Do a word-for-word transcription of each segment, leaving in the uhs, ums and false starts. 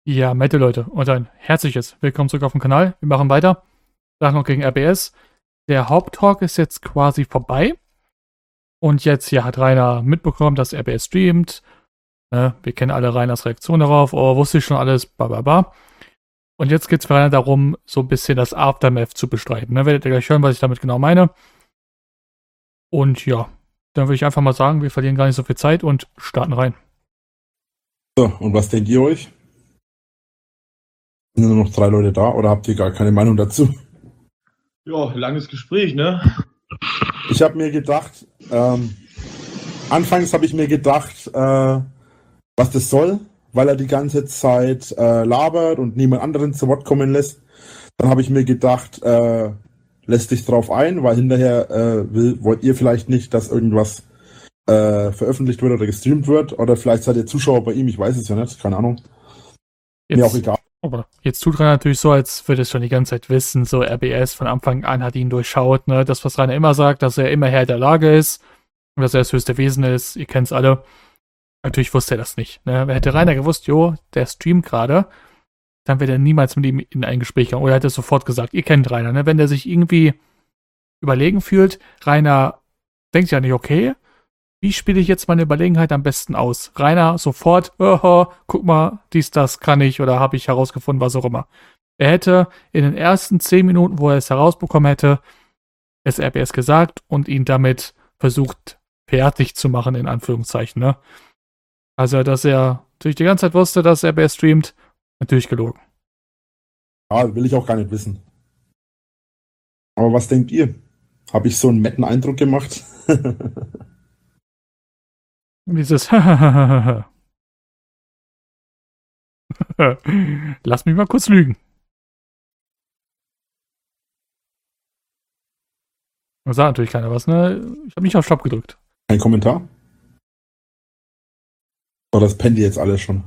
Ja, Mette Leute und ein herzliches Willkommen zurück auf dem Kanal. Wir machen weiter. Sachen noch gegen R B S. Der Haupttalk ist jetzt quasi vorbei. Und jetzt hier hat Rainer mitbekommen, dass R B S streamt. Ne, wir kennen alle Rainers Reaktion darauf. Oh, wusste ich schon alles, bababa. Und jetzt geht es für Rainer darum, so ein bisschen das Aftermath zu bestreiten. Ne, werdet ihr gleich hören, was ich damit genau meine. Und ja, dann würde ich einfach mal sagen, wir verlieren gar nicht so viel Zeit und starten rein. So, und was denkt ihr euch? Sind nur noch drei Leute da oder habt ihr gar keine Meinung dazu? Ja, langes Gespräch, ne? Ich habe mir gedacht, ähm, anfangs habe ich mir gedacht, äh, was das soll, weil er die ganze Zeit äh, labert und niemand anderen zu Wort kommen lässt. Dann habe ich mir gedacht, äh, lässt dich drauf ein, weil hinterher äh, will, wollt ihr vielleicht nicht, dass irgendwas äh, veröffentlicht wird oder gestreamt wird, oder vielleicht seid ihr Zuschauer bei ihm, ich weiß es ja nicht, keine Ahnung. Jetzt, Mir auch egal. Aber jetzt tut Rainer natürlich so, als würde es schon die ganze Zeit wissen, so R B S von Anfang an hat ihn durchschaut, ne, das, was Rainer immer sagt, dass er immer Herr der Lage ist und dass er das höchste Wesen ist, ihr kennt's alle. Natürlich wusste er das nicht, ne, hätte Rainer gewusst, jo, der streamt gerade, dann wäre er niemals mit ihm in ein Gespräch gegangen, oder er hätte es sofort gesagt, ihr kennt Rainer, ne, wenn der sich irgendwie überlegen fühlt, Rainer denkt ja nicht, okay, wie spiele ich jetzt meine Überlegenheit am besten aus? Rainer sofort, oh, guck mal, dies, das kann ich oder habe ich herausgefunden, was auch immer. Er hätte in den ersten zehn Minuten, wo er es herausbekommen hätte, es R B S gesagt und ihn damit versucht, fertig zu machen, in Anführungszeichen, ne? Also, dass er natürlich die ganze Zeit wusste, dass R B S streamt, natürlich gelogen. Ja, will ich auch gar nicht wissen. Aber was denkt ihr? Habe ich so einen netten Eindruck gemacht? Dieses Lass mich mal kurz lügen. Da sagt natürlich keiner was, ne? Ich habe nicht auf Stopp gedrückt. Kein Kommentar? Oder das pennt ihr jetzt alle schon?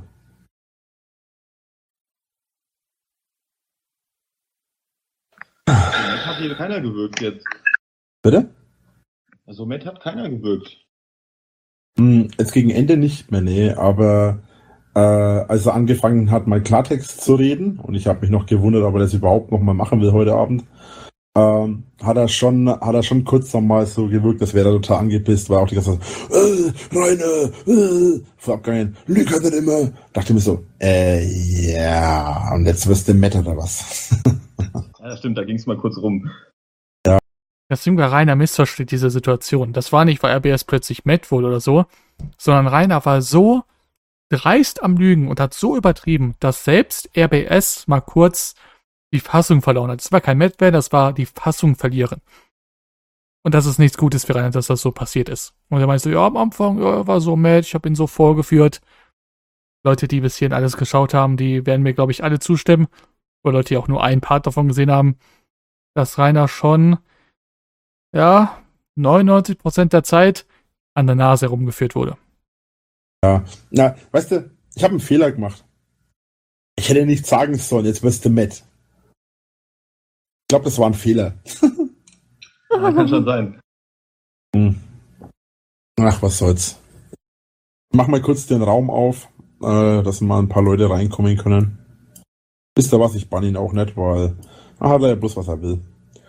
Matt hat hier keiner gewirkt jetzt. Bitte? Also Matt hat keiner gewirkt. Hm, jetzt gegen Ende nicht mehr, nee, aber äh, als er angefangen hat, mal Klartext zu reden, und ich habe mich noch gewundert, ob er das überhaupt noch mal machen will heute Abend, ähm, hat er schon hat er schon kurz noch mal so gewirkt, als wäre er total angepisst, war auch die ganze Zeit, äh, Rainer, äh, vor Abgangen, Lüg hat nicht immer. Dachte mir so, äh, ja, und jetzt wirst du Matt oder was? Ja, das stimmt, da ging es mal kurz rum. Das Jünger Rainer missversteht diese Situation. Das war nicht, weil R B S plötzlich Matt wurde oder so, sondern Rainer war so dreist am Lügen und hat so übertrieben, dass selbst R B S mal kurz die Fassung verloren hat. Das war kein Matt mehr, das war die Fassung verlieren. Und das ist nichts Gutes für Rainer, dass das so passiert ist. Und er meinte so, ja, am Anfang ja, war so Matt, ich habe ihn so vorgeführt. Leute, die bis hierhin alles geschaut haben, die werden mir, glaube ich, alle zustimmen. Oder Leute, die auch nur einen Part davon gesehen haben, dass Rainer schon ja, neunundneunzig Prozent der Zeit an der Nase herumgeführt wurde. Ja, na, weißt du, ich habe einen Fehler gemacht. Ich hätte nicht sagen sollen, jetzt wirst du Matt. Ich glaube, das war ein Fehler. Ja, kann schon sein. Hm. Ach, was soll's. Mach mal kurz den Raum auf, äh, dass mal ein paar Leute reinkommen können. Wisst ihr was, ich bann ihn auch nicht, weil er hat ja bloß, was er will.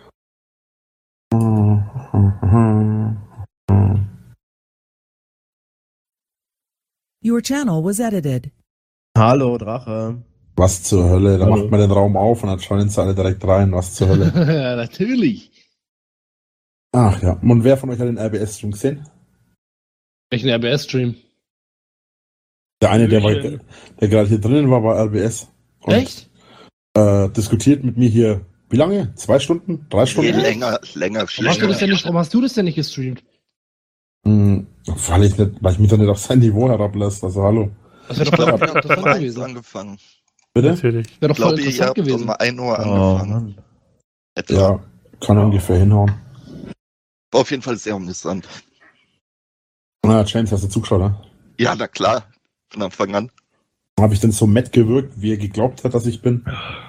Your channel was edited. Hallo, Drache. Was zur Hölle? Da Hallo. macht man den Raum auf und dann schauen sie alle direkt rein. Was zur Hölle? Natürlich. Ach ja. Und wer von euch hat den R B S-Stream gesehen? Welchen R B S-Stream? Der eine, der, war, der, Hallöchen. der gerade hier drinnen war, war R B S. Und, Echt? Äh, diskutiert mit mir hier, wie lange? Zwei Stunden? Drei Nee, Stunden? länger, länger, viel Warum hast, du das länger. denn nicht, warum hast du das denn nicht gestreamt? Hm, weil ich nicht, weil ich mich dann nicht auf sein Niveau herablasse. Also hallo. Das wäre Ich doch voll glaube, ihr habt um interessant eins gewesen. angefangen. Bitte? Natürlich. Wäre Ich doch voll glaube, ihr interessant habt um gewesen. ein Uhr Oh, angefangen. Mann. Etwa. Ja, kann ungefähr hinhauen. War auf jeden Fall sehr amüsant. Na, James, hast du zugeschaut, ne? Ja, na klar. Von Anfang an. Habe ich denn so matt gewirkt, wie er geglaubt hat, dass ich bin?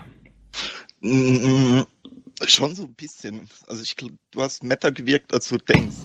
Mm, schon so ein bisschen. Also ich glaub, du hast netter gewirkt, als du denkst.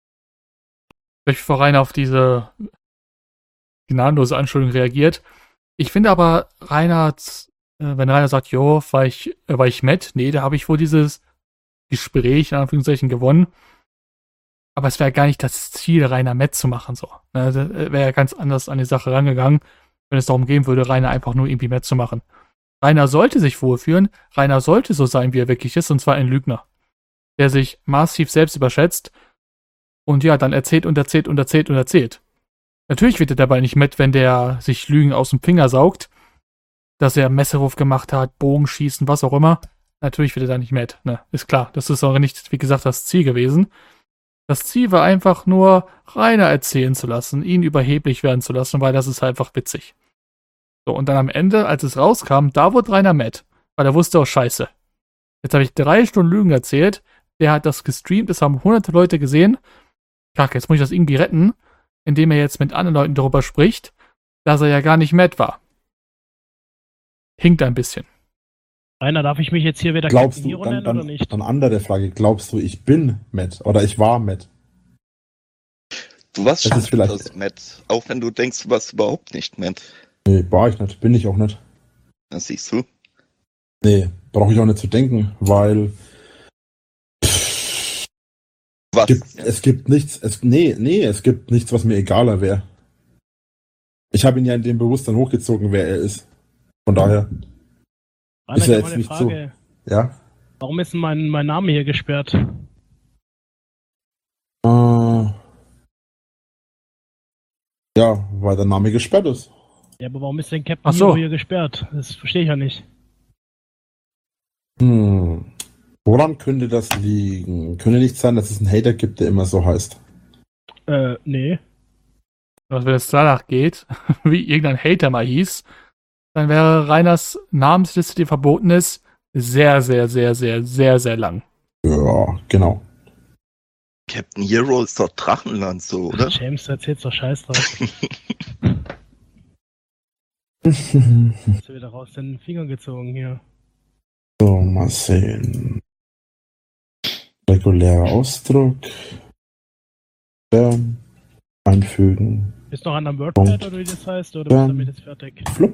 Bevor Rainer auf diese gnadenlose Anschuldigung reagiert, Ich finde aber, Reinhard, äh, wenn Rainer sagt, jo, war ich, äh, war ich Matt, nee, da habe ich wohl dieses Gespräch, in Anführungszeichen, gewonnen. Aber es wäre gar nicht das Ziel, Rainer Matt zu machen, so. Ne, wäre ja ganz anders an die Sache rangegangen, wenn es darum gehen würde, Rainer einfach nur irgendwie Matt zu machen. Rainer sollte sich wohlfühlen, Rainer sollte so sein, wie er wirklich ist, und zwar ein Lügner, der sich massiv selbst überschätzt und ja, dann erzählt und erzählt und erzählt und erzählt. Natürlich wird er dabei nicht Matt, wenn der sich Lügen aus dem Finger saugt, dass er Messerwurf gemacht hat, Bogenschießen, was auch immer. Natürlich wird er da nicht Matt, ne, ist klar. Das ist auch nicht, wie gesagt, das Ziel gewesen. Das Ziel war einfach nur, Rainer erzählen zu lassen, ihn überheblich werden zu lassen, weil das ist einfach witzig. So, und dann am Ende, als es rauskam, da wurde Rainer Matt, weil er wusste, oh scheiße. Jetzt habe ich drei Stunden Lügen erzählt, der hat das gestreamt, es haben hunderte Leute gesehen. Kacke, jetzt muss ich das irgendwie retten, indem er jetzt mit anderen Leuten darüber spricht, dass er ja gar nicht Matt war. Hinkt ein bisschen. Rainer, darf ich mich jetzt hier wieder Glaubst Captain du, Hero dann, nennen dann, oder nicht? dann andere Frage, glaubst du, ich bin Matt oder ich war Matt? Du warst Das schon ist vielleicht- öfters Matt, auch wenn du denkst, du warst überhaupt nicht Matt. Nee, war ich nicht, bin ich auch nicht. Das siehst du. Nee, brauche ich auch nicht zu denken, weil Was? gibt, es gibt nichts, es, nee, nee, es gibt nichts, was mir egaler wäre. Ich habe ihn ja in dem Bewusstsein hochgezogen, wer er ist. Von daher, Rainer, ist ich ja habe jetzt eine nicht Frage. ja. Warum ist denn mein, mein Name hier gesperrt? Äh, ja, weil der Name gesperrt ist. Ja, aber warum ist denn Captain Ach so. Hero hier gesperrt? Das verstehe ich ja nicht. Hm. Woran könnte das liegen? Könnte nicht sein, dass es einen Hater gibt, der immer so heißt. Äh, nee. Was wenn es danach geht, wie irgendein Hater mal hieß, dann wäre Rainers Namensliste, die verboten ist, sehr, sehr, sehr, sehr, sehr, sehr lang. Ja, genau. Captain Hero ist doch Drachenland so, oder? James, du erzählst doch Scheiß drauf. Hast du wieder raus den Finger gezogen hier. So, mal sehen. Regulärer Ausdruck. Bam. Einfügen. Bist du noch an einem WordPad Punkt. oder wie das heißt? Oder Ja. bist du damit jetzt fertig? Flupp.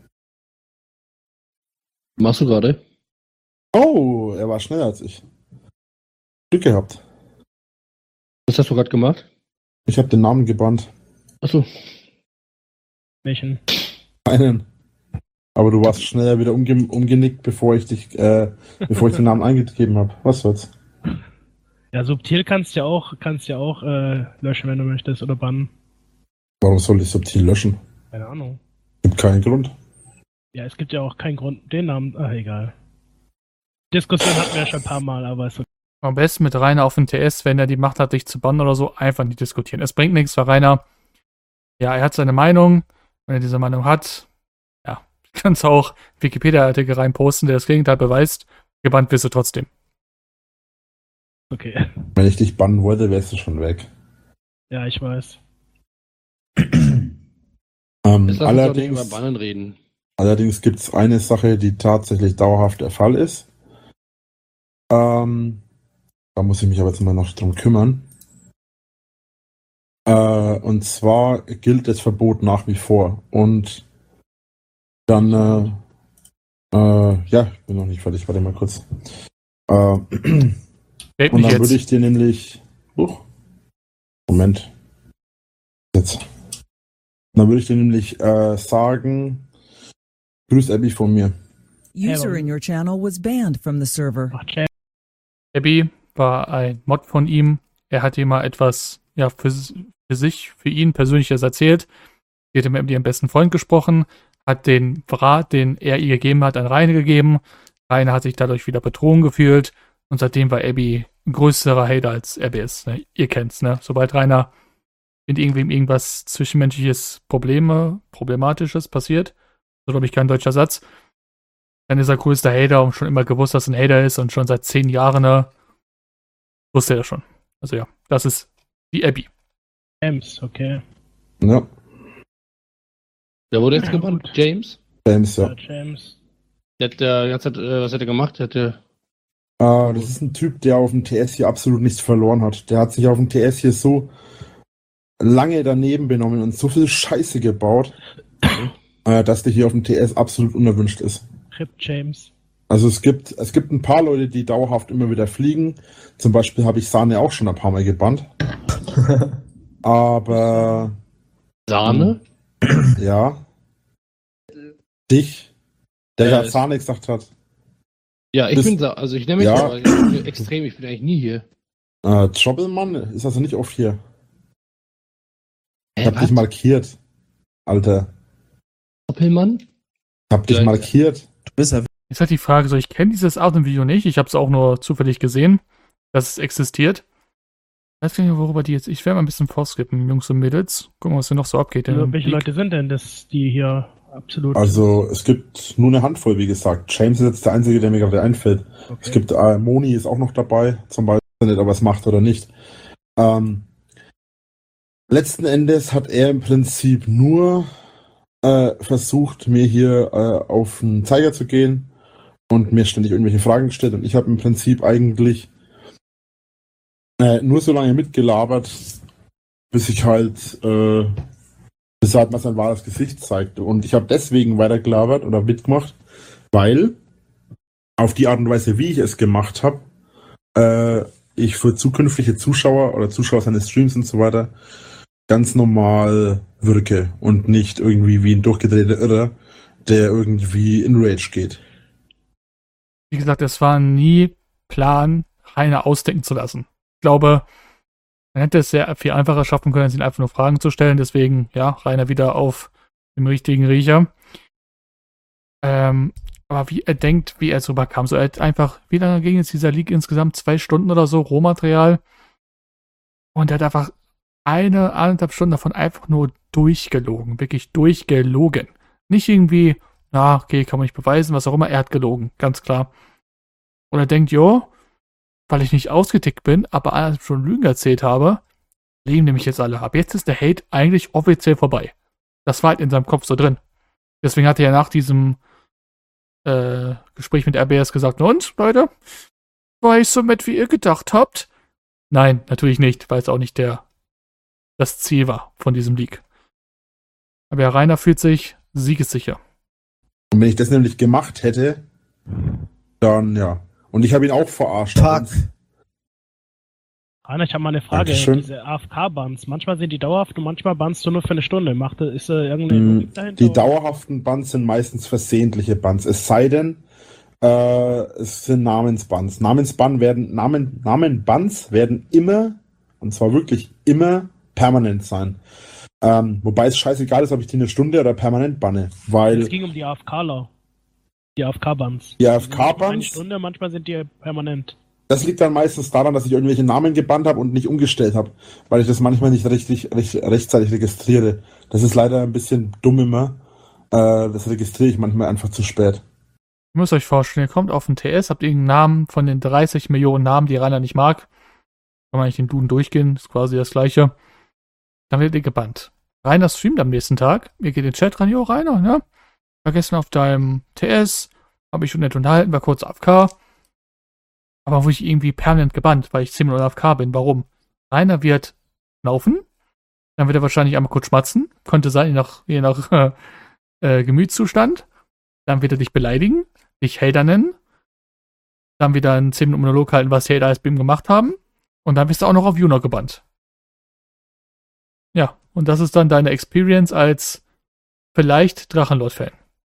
Machst du gerade? Oh, er war schneller als ich. Glück gehabt. Was hast du gerade gemacht? Ich habe den Namen gebannt. Achso. Welchen? Einen. Aber du warst schneller wieder umge umgenickt, bevor ich dich, äh, bevor ich den Namen eingegeben habe. Was soll's? Ja, subtil kannst du ja auch, kannst ja auch äh, löschen, wenn du möchtest, oder bannen. Warum soll ich subtil löschen? Keine Ahnung. Gibt keinen Grund. Ja, es gibt ja auch keinen Grund, den Namen. Ach, egal. Diskussion hatten wir ja schon ein paar Mal, aber ist okay. Am besten mit Rainer auf den T S, wenn er die Macht hat, dich zu bannen oder so, einfach nicht diskutieren. Es bringt nichts, weil Rainer, ja, er hat seine Meinung. Wenn er diese Meinung hat, ja, kannst du auch Wikipedia-Artikel reinposten, der das Gegenteil beweist. Gebannt wirst du trotzdem. Okay. Wenn ich dich bannen wollte, wärst du schon weg. Ja, ich weiß. Ähm, Jetzt lass uns doch nicht über allerdings Bannen reden. allerdings gibt es eine Sache, die tatsächlich dauerhaft der Fall ist. Ähm, da muss ich mich aber jetzt mal noch drum kümmern. Äh, und zwar gilt das Verbot nach wie vor. Und dann, äh, äh, ja, ich bin noch nicht fertig, warte mal kurz. Äh, Fällt Und mich dann würde jetzt. ich dir nämlich. Huch, Moment. Jetzt. Dann würde ich dir nämlich äh, sagen: Grüß Abby von mir. User in your channel was banned from the server. Ach, James. Abby war ein Mod von ihm. Er hat ihm mal etwas, ja, für, für sich, für ihn persönliches erzählt. Sie hat mit ihrem besten Freund gesprochen, hat den Rat, den er ihr gegeben hat, an Rainer gegeben. Rainer hat sich dadurch wieder betrogen gefühlt. Und seitdem war Abby ein größerer Hater als er ist. Ne? Ihr kennt's, ne? Sobald Rainer mit irgendwem irgendwas zwischenmenschliches Probleme, Problematisches passiert, so glaube ich kein deutscher Satz, dann ist er größter Hater und schon immer gewusst, dass er ein Hater ist und schon seit zehn Jahren, ne, wusste er schon. Also ja, das ist die Abby. James, okay. Ja, Wer wurde jetzt Ja, gebannt? gut. James? James, ja. Ja, James. Der hat, der ganze Zeit, äh, was hat er gemacht? Der hatte. Äh, das ist ein Typ, der auf dem T S hier absolut nichts verloren hat. Der hat sich auf dem T S hier so lange daneben benommen und so viel Scheiße gebaut. äh, dass der hier auf dem T S absolut unerwünscht ist. Rip James. Also es gibt, es gibt ein paar Leute, die dauerhaft immer wieder fliegen. Zum Beispiel habe ich Sahne auch schon ein paar Mal gebannt. Aber Sahne? ja. Dich, der Äh, gerade Sahne gesagt hat. Ja, ich Das- bin Sa also ich nenne mich Ja. ja. aber ich bin extrem, ich bin eigentlich nie hier. Äh, Troublemann ist also nicht oft hier. Ich Hä, hab dich markiert, Alter. Doppelmann? Ich hab dich Ja, markiert. Du bist ja Jetzt halt die Frage, so ich kenne dieses Art und Video nicht, ich habe es auch nur zufällig gesehen, dass es existiert. Ich weiß gar nicht, worüber die jetzt, ich werde mal ein bisschen vorskippen, Jungs und Mädels. Gucken, was hier noch so abgeht. Also, im welche League. Leute sind denn das, die hier absolut. Also es gibt nur eine Handvoll, wie gesagt. James ist jetzt der Einzige, der mir gerade einfällt. Okay. Es gibt äh, Moni ist auch noch dabei, zum Beispiel, nicht, ob er es macht oder nicht. Ähm, letzten Endes hat er im Prinzip nur äh, versucht, mir hier äh, auf den Zeiger zu gehen und mir ständig irgendwelche Fragen gestellt. Und ich habe im Prinzip eigentlich äh, nur so lange mitgelabert, bis ich halt äh, bis er halt mal sein wahres Gesicht zeigte. Und ich habe deswegen weitergelabert oder mitgemacht, weil auf die Art und Weise, wie ich es gemacht habe, äh, ich für zukünftige Zuschauer oder Zuschauer seines Streams und so weiter ganz normal wirke und nicht irgendwie wie ein durchgedrehter Irrer, der irgendwie in Rage geht. Wie gesagt, es war nie Plan, Rainer ausdenken zu lassen. Ich glaube, man hätte es sehr viel einfacher schaffen können, als ihn einfach nur Fragen zu stellen. Deswegen, ja, Rainer wieder auf dem richtigen Riecher. Ähm, aber wie er denkt, wie er so rüberkam. So, er hat einfach, wie lange ging jetzt dieser League insgesamt? Zwei Stunden oder so, Rohmaterial. Und er hat einfach eine, eineinhalb Stunden davon einfach nur durchgelogen. Wirklich durchgelogen. Nicht irgendwie, na, okay, kann man nicht beweisen, was auch immer. Er hat gelogen, ganz klar. Und er denkt, jo, weil ich nicht ausgetickt bin, aber eineinhalb Stunden Lügen erzählt habe, leben nämlich jetzt alle ab. Jetzt ist der Hate eigentlich offiziell vorbei. Das war halt in seinem Kopf so drin. Deswegen hat er ja nach diesem äh, Gespräch mit R B S gesagt, und, Leute, war ich so mit, wie ihr gedacht habt? Nein, natürlich nicht, weil es auch nicht der das Ziel war von diesem League. Aber ja, Rainer fühlt sich siegessicher. Und wenn ich das nämlich gemacht hätte, dann ja. Und ich habe ihn auch verarscht. Fuck. Rainer, ich habe mal eine Frage. Dankeschön. Diese A F K-Bans, manchmal sind die dauerhaft und manchmal bannst du nur für eine Stunde. Macht, ist da irgendeine Mm, Logik dahinter? Die dauerhaften Bans sind meistens versehentliche Bans. Es sei denn, äh, es sind Namensbans. Namensban werden, Namen, Namenbans werden immer, und zwar wirklich immer, permanent sein. Ähm, wobei es scheißegal ist, ob ich die eine Stunde oder permanent banne. Weil Es ging um die A F K-Ler. Die A F K-Bans. die Eine A F K-Bans, Stunde, manchmal sind die permanent. das liegt dann meistens daran, dass ich irgendwelche Namen gebannt habe und nicht umgestellt habe, weil ich das manchmal nicht richtig, recht, rechtzeitig registriere. Das ist leider ein bisschen dumm immer. Äh, das registriere ich manchmal einfach zu spät. Ihr müsst euch vorstellen, ihr kommt auf den T S, habt irgendeinen Namen von den dreißig Millionen Namen, die Rainer nicht mag. Kann man nicht den Duden durchgehen, ist quasi das Gleiche. Dann werdet ihr gebannt. Rainer streamt am nächsten Tag. Ihr geht in den Chat rein, jo, Rainer, ne? War gestern auf deinem T S, habe ich schon nett unterhalten, war kurz A F K. Aber wo ich irgendwie permanent gebannt, weil ich zehn Minuten A F K bin. Warum? Rainer wird laufen, dann wird er wahrscheinlich einmal kurz schmatzen. Könnte sein, je nach, je nach äh, äh, Gemütszustand. Dann wird er dich beleidigen, dich Hater nennen. Dann wieder einen zehn Minuten Monolog halten, was Hater als B I M gemacht haben. Und dann bist du auch noch auf Juno gebannt. Ja, und das ist dann deine Experience als vielleicht Drachenlord-Fan.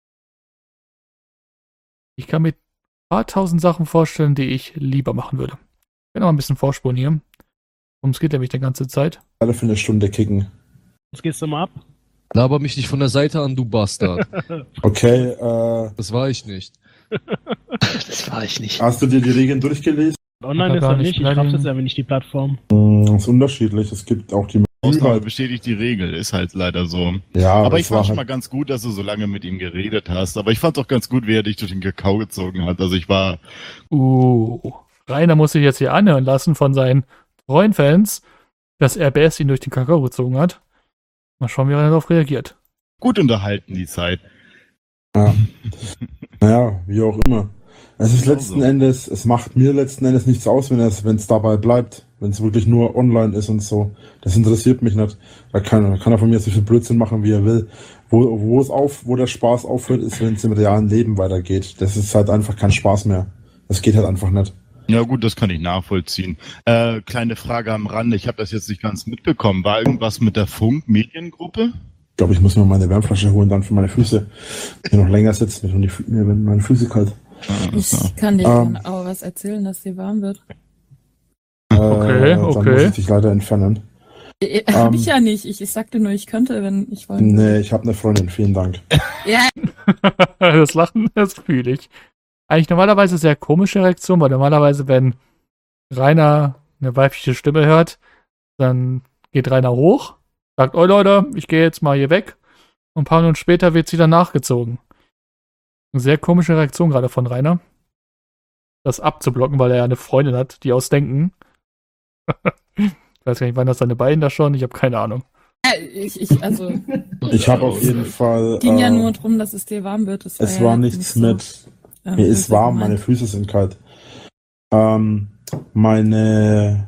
Ich kann mir ein paar tausend Sachen vorstellen, die ich lieber machen würde. Ich werde noch mal ein bisschen vorspulen hier. Worum es geht nämlich die ganze Zeit. Alle für eine Stunde kicken. Jetzt gehst du mal ab. Laber mich nicht von der Seite an, du Bastard. Okay, äh, Das war ich nicht. Das war ich nicht. hast du dir die Regeln durchgelesen? Online Ja, ist gar er nicht nicht. Ich raff beleidigen. das aber nicht, die Plattform. Hm, das ist unterschiedlich. Es gibt auch die Ausnahme halt. bestätigt die Regel, ist halt leider so. Ja, Aber ich das war fand schon halt- mal ganz gut, dass du so lange mit ihm geredet hast. Aber ich fand auch ganz gut, wie er dich durch den Kakao gezogen hat. Also ich war, Uh, Rainer muss sich jetzt hier anhören lassen von seinen treuen Fans, dass R B S ihn durch den Kakao gezogen hat. Mal schauen, wie er darauf reagiert. gut unterhalten die Zeit. Ja. Naja, wie auch immer. Es ist Genau letzten so. Endes, es macht mir letzten Endes nichts aus, wenn es, wenn es dabei bleibt. Wenn es wirklich nur online ist und so. Das interessiert mich nicht. Da kann, da kann er von mir so viel Blödsinn machen, wie er will. Wo, wo es auf, wo der Spaß aufhört, ist, wenn es im realen Leben weitergeht. Das ist halt einfach kein Spaß mehr. Das geht halt einfach nicht. Ja gut, das kann ich nachvollziehen. Äh, kleine Frage am Rande, ich habe das jetzt nicht ganz mitbekommen. War irgendwas mit der Funk-Mediengruppe? Ich glaube, ich muss mir meine Wärmflasche holen, dann für meine Füße. Die noch länger sitzen, wenn, die, wenn meine Füße kalt. Ich kann dir ähm, gerne auch was erzählen, dass dir warm wird. Äh, okay, okay. Dann muss ich dich leider entfernen. Äh, hab ähm, ich ja nicht. Ich, ich sagte nur, ich könnte, wenn ich wollte. Nee, ich habe eine Freundin, vielen Dank. Ja. Das Lachen, das fühle ich. Eigentlich normalerweise sehr komische Reaktion, weil normalerweise, wenn Rainer eine weibliche Stimme hört, dann geht Rainer hoch, sagt, oh Leute, ich gehe jetzt mal hier weg. Und ein paar Minuten später wird sie dann nachgezogen. Eine sehr komische Reaktion gerade von Rainer. Das abzublocken, weil er ja eine Freundin hat, die ausdenken. Ich weiß gar nicht, wann das seine Beine da schon, ich habe keine Ahnung. Ich, ich, also, ich habe auf jeden Fall... Es ging äh, ja nur darum, dass es dir warm wird. Das war es ja war nichts nicht mit... So, ähm, mir ist warm, meine Füße sind kalt. Ähm, meine...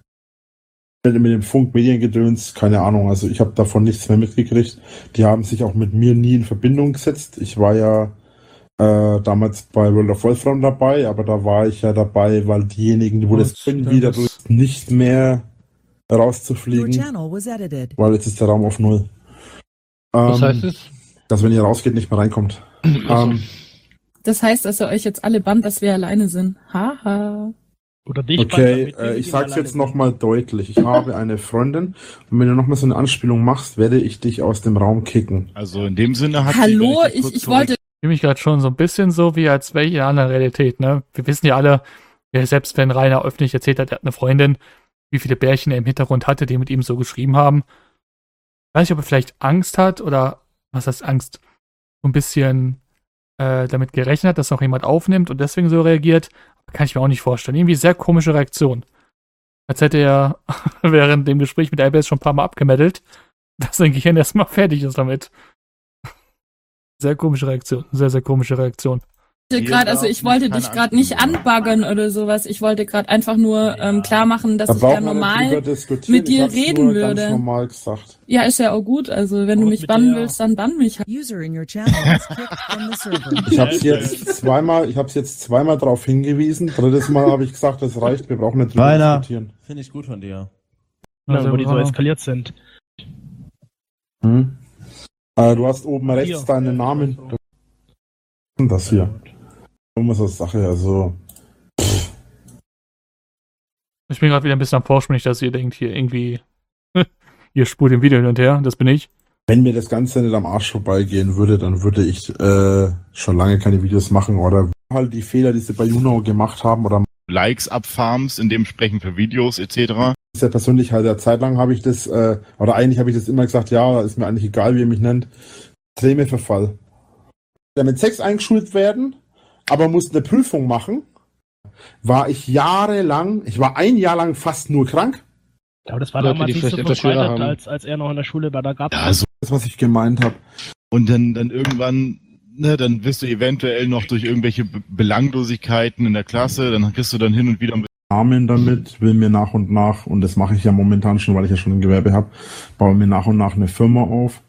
Mit dem Funk-Mediengedöns, keine Ahnung, also ich habe davon nichts mehr mitgekriegt. Die haben sich auch mit mir nie in Verbindung gesetzt. Ich war ja äh, damals bei World of Wolfram dabei, aber da war ich ja dabei, weil diejenigen, wo das können, wieder nicht mehr rauszufliegen, weil jetzt ist der Raum auf Null. Ähm, Was heißt es? Dass wenn ihr rausgeht, nicht mehr reinkommt. ähm, das heißt, dass ihr euch jetzt alle bannt, dass wir alleine sind. Haha. Oder dich okay, äh, ich sag's jetzt nochmal deutlich. Ich habe eine Freundin und wenn du nochmal so eine Anspielung machst, werde ich dich aus dem Raum kicken. Also in dem Sinne hat Hallo, ich, ich wollte... Ich fühle mich gerade schon so ein bisschen so, wie als wäre ich in einer anderen Realität, ne? Wir wissen ja alle, ja, selbst wenn Rainer öffentlich erzählt hat, er hat eine Freundin, wie viele Bärchen er im Hintergrund hatte, die mit ihm so geschrieben haben. Ich weiß nicht, ob er vielleicht Angst hat oder, was heißt Angst, so ein bisschen äh, damit gerechnet hat, dass noch jemand aufnimmt und deswegen so reagiert. Kann ich mir auch nicht vorstellen. Irgendwie sehr komische Reaktion. Als hätte er während dem Gespräch mit I B S schon ein paar Mal abgemeldet, dass sein Gehirn erstmal fertig ist damit. Sehr komische Reaktion. Sehr, sehr komische Reaktion. Grad, also ich wollte dich gerade nicht anbaggern oder sowas. Ich wollte gerade einfach nur ja. ähm, klar machen, dass da ich da normal mit dir reden nur würde. Ganz normal gesagt. Ja, ist ja auch gut. Also wenn Und du mich bannen willst, dann bann mich halt. User in your channel is kicked from the server. Ich habe jetzt zweimal, ich habe es jetzt zweimal darauf hingewiesen. Drittes Mal habe ich gesagt, das reicht. Wir brauchen nicht drüber diskutieren. Finde ich gut von dir. Also, wo die so eskaliert sind. Hm? Äh, du hast oben rechts hier deinen Namen. Das hier. Dumme Sache, also. Ich bin gerade wieder ein bisschen am Forschen, nicht, dass ihr denkt, hier irgendwie, ihr spult im Video hin und her, das bin ich. Wenn mir das Ganze nicht am Arsch vorbeigehen würde, dann würde ich äh, schon lange keine Videos machen oder halt die Fehler, die sie bei Juno gemacht haben oder Likes abfarms, in dem sprechen für Videos et cetera. Sehr persönlich halt, eine Zeit lang habe ich das, äh, oder eigentlich habe ich das immer gesagt, ja, ist mir eigentlich egal, wie ihr mich nennt. Extreme-Verfall. Damit Sex eingeschult werden, aber musste eine Prüfung machen, war ich jahrelang, ich war ein Jahr lang fast nur krank. Aber das war Leute, damals die nicht so vielleicht etwas schwerer verbreitet, haben. als, als er noch in der Schule war. Da gab es Ja, so. Das, was ich gemeint habe. Und dann, dann irgendwann, ne, dann wirst du eventuell noch durch irgendwelche Be- Belanglosigkeiten in der Klasse, dann kriegst du dann hin und wieder ein Namen damit, will mir nach und nach, und das mache ich ja momentan schon, weil ich ja schon ein Gewerbe habe, baue mir nach und nach eine Firma auf.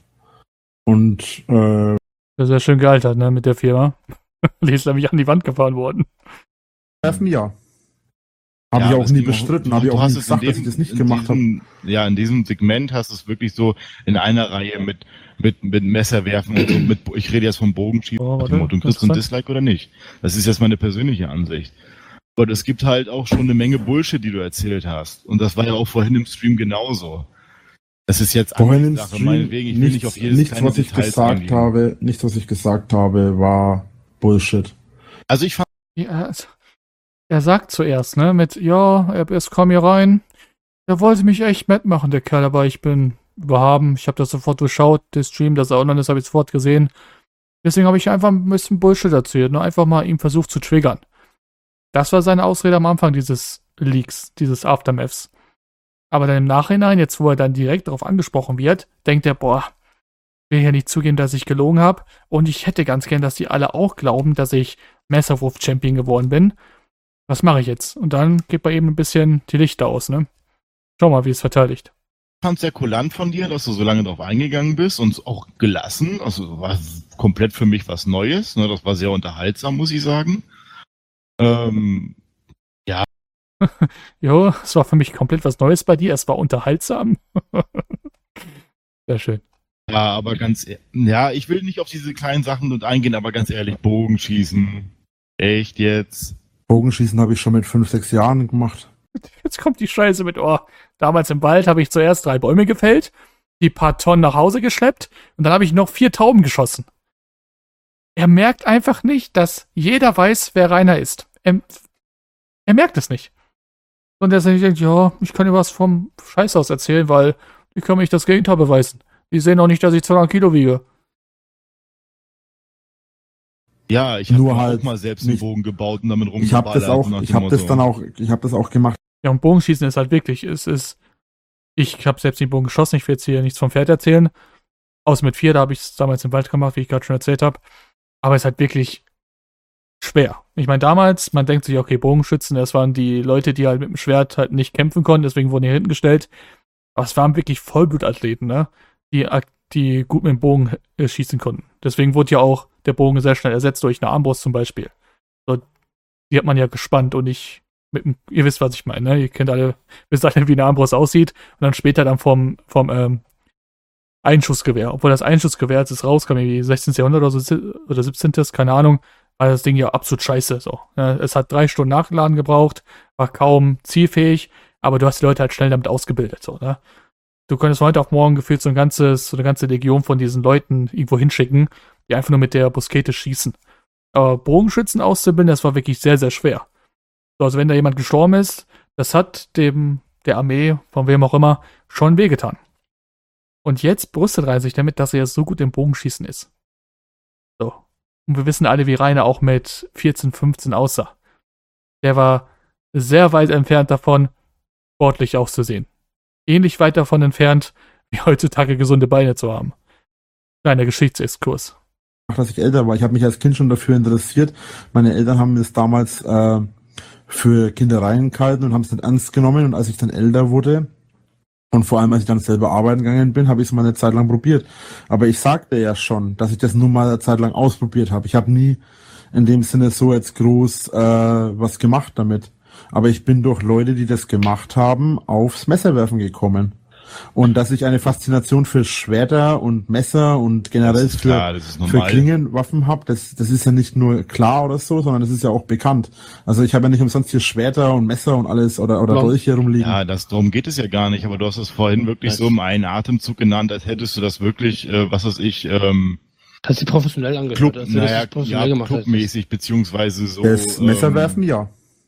Und äh, Das ist ja schön gealtert, ne, mit der Firma. Die ist nämlich an die Wand gefahren worden. treffen ja. Habe Ja, ich auch das nie Ding- bestritten, habe du ich auch hast nie es in gesagt, dass dem- ich das nicht in gemacht habe. diesem- Ja, in diesem Segment hast du es wirklich so in einer Reihe mit, mit, mit Messerwerfen und so, mit, ich rede jetzt vom Bogenschießen, Oh, nach warte, dem Motto, kriegst du ein interessant. Dislike oder nicht? Das ist jetzt meine persönliche Ansicht. Aber es gibt halt auch schon eine Menge Bullshit, die du erzählt hast. Und das war ja auch vorhin im Stream genauso. Das ist jetzt Vorhin im Sache, Stream, meinetwegen, ich will nichts, nicht auf jedes nichts kleine was ich Detail gesagt eingehen. habe, nichts, was ich gesagt habe, war Bullshit. Also ich fand, Ja, also, er sagt zuerst, ne, mit, ja, er ist komm hier rein. Er wollte mich echt mitmachen, der Kerl, aber ich bin überhaben. Ich habe das sofort durchschaut, der Stream, dass er online ist, habe ich sofort gesehen. Deswegen habe ich einfach ein bisschen Bullshit erzählt, ne, einfach mal ihm versucht zu triggern. Das war seine Ausrede am Anfang dieses Leaks, dieses Aftermaths. Aber dann im Nachhinein, jetzt wo er dann direkt darauf angesprochen wird, denkt er, boah, ich will hier nicht zugeben, dass ich gelogen habe. Und ich hätte ganz gern, dass die alle auch glauben, dass ich Messerwurf-Champion geworden bin. Was mache ich jetzt? Und dann geht bei ihm ein bisschen die Lichter aus, ne? Schau mal, wie es verteidigt. fand sehr kulant von dir, dass du so lange drauf eingegangen bist und auch gelassen. Also war komplett für mich was Neues. Ne? Das war sehr unterhaltsam, muss ich sagen. Ähm, ja. Jo, es war für mich komplett was Neues bei dir. Es war unterhaltsam. Sehr schön. Ja, aber ganz, e- ja, ich will nicht auf diese kleinen Sachen und eingehen, aber ganz ehrlich, Bogenschießen. Echt jetzt? Bogenschießen habe ich schon mit fünf, sechs Jahren gemacht. Jetzt kommt die Scheiße mit, oh, damals im Wald habe ich zuerst drei Bäume gefällt, die paar Tonnen nach Hause geschleppt und dann habe ich noch vier Tauben geschossen. Er merkt einfach nicht, dass jeder weiß, wer Rainer ist. Er, er merkt es nicht. Und er denkt, ja, ich kann dir was vom Scheißhaus erzählen, weil ich kann mich das Gegenteil beweisen. Die sehen auch nicht, dass ich zweihundert Kilo wiege. Ja, ich habe Nur auch halt mal selbst nicht- einen Bogen gebaut und damit Ich rumgeballert. habe das auch, nach ich dem habe das Motto. dann auch, ich habe das auch gemacht. Ja, und Bogenschießen ist halt wirklich, es ist, ich habe selbst den Bogen geschossen, ich will jetzt hier nichts vom Pferd erzählen. Außer mit vier, da habe ich es damals im Wald gemacht, wie ich gerade schon erzählt habe. Aber es ist halt wirklich schwer. Ich meine, damals, man denkt sich, okay, Bogenschützen, das waren die Leute, die halt mit dem Schwert halt nicht kämpfen konnten, deswegen wurden die hinten gestellt. Aber es waren wirklich Vollblutathleten, ne? Die, die gut mit dem Bogen äh, schießen konnten. Deswegen wurde ja auch der Bogen sehr schnell ersetzt durch eine Armbrust zum Beispiel. So, die hat man ja gespannt und nicht mit dem, ihr wisst, was ich meine, ne? Ihr kennt alle, wisst alle, wie eine Armbrust aussieht und dann später dann vom, vom ähm, Einschussgewehr. Obwohl das Einschussgewehr, als es rauskam, irgendwie sechzehnten. Jahrhundert oder so, oder siebzehnten. keine Ahnung, war das Ding ja absolut scheiße. So. Ja, es hat drei Stunden Nachladen gebraucht, war kaum zielfähig, aber du hast die Leute halt schnell damit ausgebildet. So, ne? Du könntest von heute auf morgen gefühlt so ein ganzes, so eine ganze Legion von diesen Leuten irgendwo hinschicken, die einfach nur mit der Muskete schießen. Aber Bogenschützen auszubilden, das war wirklich sehr, sehr schwer. So, also wenn da jemand gestorben ist, das hat dem, der Armee, von wem auch immer, schon wehgetan. Und jetzt brüstet Rainer sich damit, dass er so gut im Bogenschießen ist. So. Und wir wissen alle, wie Rainer auch mit vierzehn, fünfzehn aussah. Der war sehr weit entfernt davon, sportlich auszusehen. Ähnlich weit davon entfernt, wie heutzutage gesunde Beine zu haben. Kleiner Geschichtsexkurs. Dass ich älter war. Ich habe mich als Kind schon dafür interessiert. Meine Eltern haben es damals äh, für Kindereien gehalten und haben es nicht ernst genommen. Und als ich dann älter wurde und vor allem als ich dann selber arbeiten gegangen bin, habe ich es mal eine Zeit lang probiert. Aber ich sagte ja schon, dass ich das nur mal eine Zeit lang ausprobiert habe. Ich habe nie in dem Sinne so jetzt groß äh, was gemacht damit. Aber ich bin durch Leute, die das gemacht haben, aufs Messerwerfen gekommen. Und dass ich eine Faszination für Schwerter und Messer und generell Das ist für, klar, das ist für normal. Klingenwaffen habe, das, das ist ja nicht nur klar oder so, sondern das ist ja auch bekannt. Also ich habe ja nicht umsonst hier Schwerter und Messer und alles oder, oder Ja. Dolche rumliegen. Ja, das, darum geht es ja gar nicht, aber du hast es vorhin wirklich Nein. so im einen Atemzug genannt, als hättest du das wirklich, äh, was weiß ich, ähm, Hast du professionell angehört? Club, Hast du das naja, professionell ja, gemacht hast? clubmäßig, beziehungsweise so. Das Messerwerfen, ähm, ja.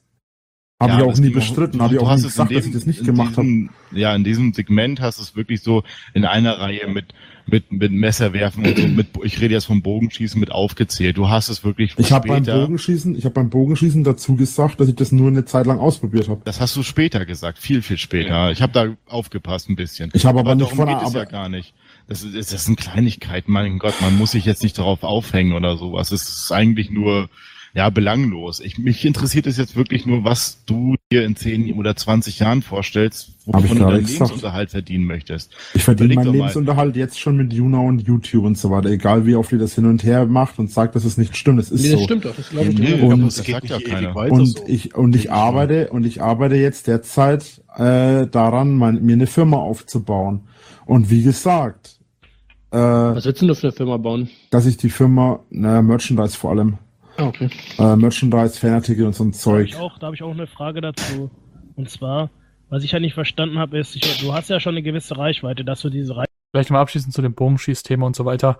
Habe ja, ich auch das nie ging bestritten, du- habe ich du auch hast nie es in gesagt, dass dem- ich das nicht in gemacht habe. diesem, Ja, in diesem Segment hast du es wirklich so in einer Reihe mit, mit, mit Messerwerfen und so, mit, ich rede jetzt vom Bogenschießen mit aufgezählt. Du hast es wirklich Ich habe beim später, Bogenschießen, ich habe beim Bogenschießen dazu gesagt, dass ich das nur eine Zeit lang ausprobiert habe. das hast du später gesagt, viel, viel später. Ich habe da aufgepasst ein bisschen. Ich habe aber nicht darum von geht es aber ja gar nicht. Das ist, das sind Kleinigkeiten, mein Gott, man muss sich jetzt nicht darauf aufhängen oder sowas. Es ist eigentlich nur, ja, belanglos. Ich, mich interessiert es jetzt wirklich nur, was du dir in zehn oder zwanzig Jahren vorstellst, Hab ich wovon du gerade deinen gesagt. Lebensunterhalt verdienen möchtest. ich verdiene Überleg meinen doch mal. Lebensunterhalt jetzt schon mit Juna und YouTube und so weiter, egal wie oft ihr das hin und her macht und sagt, dass es nicht stimmt. Es ist Nee, das so. stimmt doch, das glaube ich Nee, dir. Und- aber das Das geht sagt ja nicht keiner. ewig weiter Und so. ich und ich Denke ich arbeite und ich arbeite jetzt derzeit äh, daran, mein, mir eine Firma aufzubauen. Und wie gesagt, äh, Was willst du denn für eine Firma bauen? dass ich die Firma, naja, Merchandise vor allem, Ah, okay. äh, Merchandise, Fanartikel und so ein Da habe Zeug. ich, auch- da hab ich auch eine Frage dazu. Und zwar, was ich ja nicht verstanden habe, ist, ich, du hast ja schon eine gewisse Reichweite, dass du diese Reichweite. Vielleicht mal abschließend zu dem Bogenschießthema und so weiter.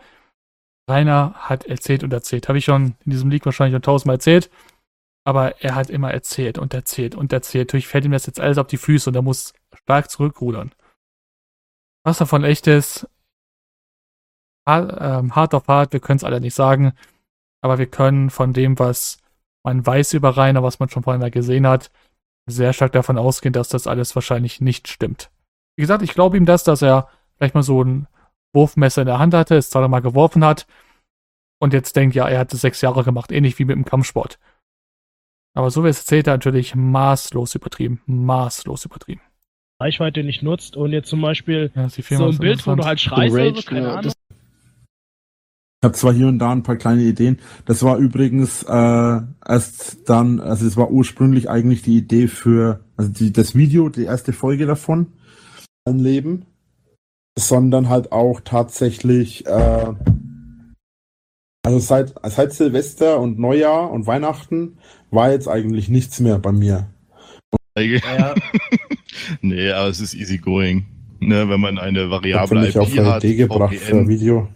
Rainer hat erzählt und erzählt. Habe ich schon in diesem Leak wahrscheinlich schon tausendmal erzählt. Aber er hat immer erzählt und erzählt und erzählt. Natürlich fällt ihm das jetzt alles auf die Füße und er muss stark zurückrudern. Was davon echt ist, hart, ähm, hart auf hart, wir können es alle nicht sagen. Aber wir können von dem, was man weiß über Rainer, was man schon vorhin mal gesehen hat, sehr stark davon ausgehen, dass das alles wahrscheinlich nicht stimmt. Wie gesagt, ich glaube ihm das, dass er vielleicht mal so ein Wurfmesser in der Hand hatte, es zweimal geworfen hat und jetzt denkt, ja, er hat es sechs Jahre gemacht, ähnlich wie mit dem Kampfsport. Aber so wie es erzählt, er natürlich maßlos übertrieben, maßlos übertrieben. Reichweite nicht nutzt und jetzt zum Beispiel Ja, ist die so Firma ein ist Bild, wo du halt schreist oder so, Rage, keine ja, Ahnung. das- Ich habe zwar hier und da ein paar kleine Ideen. Das war übrigens äh, erst dann, also es war ursprünglich eigentlich die Idee für, also die, das Video, die erste Folge davon, ein Leben, sondern halt auch tatsächlich, äh, also seit, seit Silvester und Neujahr und Weihnachten war jetzt eigentlich nichts mehr bei mir. Ja, Nee, aber es ist easy going. Ne, wenn man eine Ich habe Variable mich I auf P eine hat, Idee gebracht für ein V P N, Video.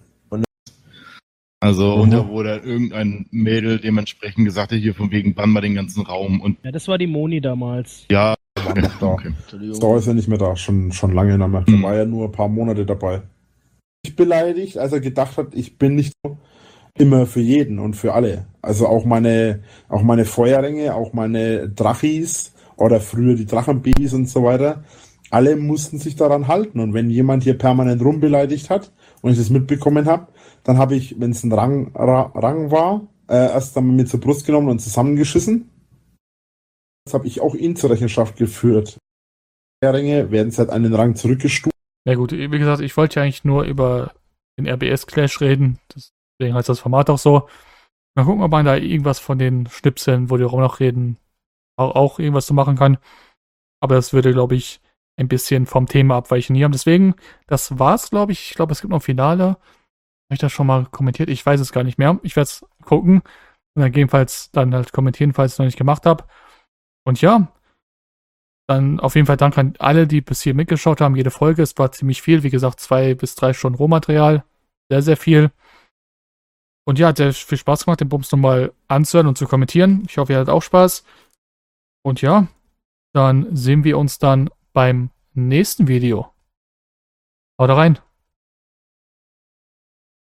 also Mhm. und da wurde irgendein Mädel dementsprechend gesagt, hier von wegen bann mal den ganzen Raum und ja, das war die Moni damals. ja, War noch da. okay. Star ist ja nicht mehr da, schon, schon lange nicht mehr. Der Mhm. war ja nur ein paar Monate dabei. Ich beleidigt, als er gedacht hat, ich bin nicht so immer für jeden und für alle. Also auch meine, auch meine Feuerringe, auch meine Drachis oder früher die Drachenbabys und so weiter. Alle mussten sich daran halten. Und wenn jemand hier permanent rumbeleidigt hat und ich das mitbekommen habe, dann habe ich, wenn es ein Rang, Ra, Rang war, äh, erst einmal mit zur Brust genommen und zusammengeschissen. Jetzt habe ich auch ihn zur Rechenschaft geführt. Ringe werden seit einen Rang zurückgestuft. Ja gut, wie gesagt, ich wollte ja eigentlich nur über den R B S-Clash reden. Deswegen heißt das Format auch so. Mal gucken, ob man da irgendwas von den Schnipseln, wo die auch noch reden, auch, auch irgendwas zu machen kann. Aber das würde, glaube ich, ein bisschen vom Thema abweichen hier. Und deswegen, das war's, glaube ich. Ich glaube, es gibt noch ein Finale. Habe ich das schon mal kommentiert? Ich weiß es gar nicht mehr. Ich werde es gucken und dann gegebenenfalls dann halt kommentieren, falls ich es noch nicht gemacht habe. Und ja, dann auf jeden Fall Dank an alle, die bis hier mitgeschaut haben. Jede Folge, es war ziemlich viel. Wie gesagt, zwei bis drei Stunden Rohmaterial. Sehr, sehr viel. Und ja, hat sehr viel Spaß gemacht, den Bums nochmal anzuhören und zu kommentieren. Ich hoffe, ihr hattet auch Spaß. Und ja, dann sehen wir uns dann beim nächsten Video. Haut rein.